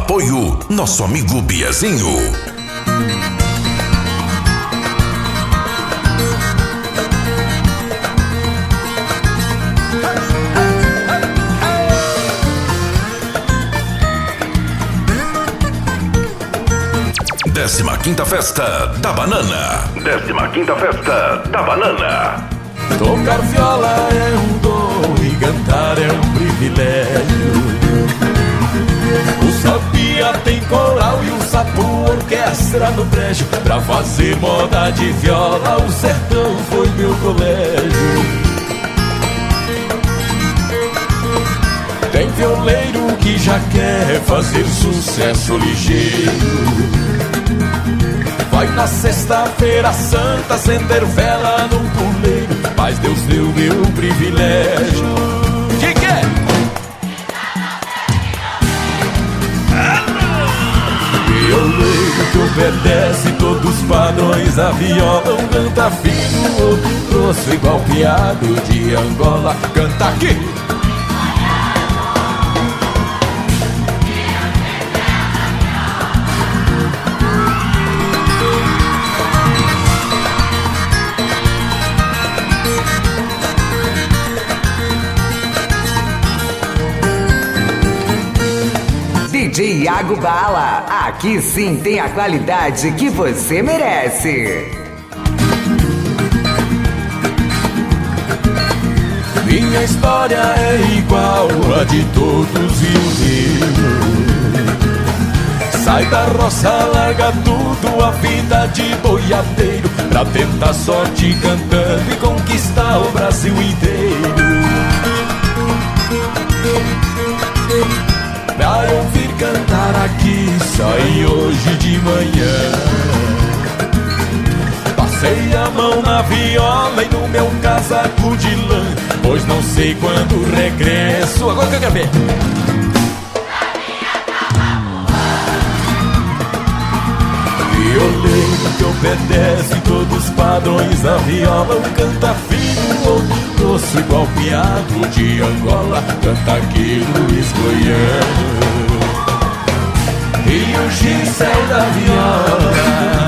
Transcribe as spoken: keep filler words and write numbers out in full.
Apoio nosso amigo Biazinho. Décima quinta Festa da Banana. Décima quinta Festa da Banana. Tocar viola é um dom e cantar é um privilégio. O Sabia tem coral e o Sapo orquestra no brejo. Pra fazer moda de viola o sertão foi meu colégio. Tem violeiro que já quer fazer sucesso ligeiro. Vai na sexta-feira santa acender vela num puleiro, mas Deus deu meu privilégio. Que que é? Violeiro que obedece todos os padrões. A viola um canta fino, outro grosso, igual piado de Angola. Canta aqui! D J Iago Bala, aqui sim tem a qualidade que você merece. Minha história é igual a de todos e o meu. Sai da roça, larga tudo, a vida de boiadeiro, pra tentar sorte cantando e conquistar o Brasil inteiro. Pra eu vir cantar aqui, saí hoje de manhã. Passei a mão na viola e no meu casaco de lã, pois não sei quando regresso. Agora que eu quero ver. Violeiro que obedece todos os padrões. A viola um canta fino, outro grosso, igual piado de Angola. Canta aqui Luiz Goiano e o Gisel da viola.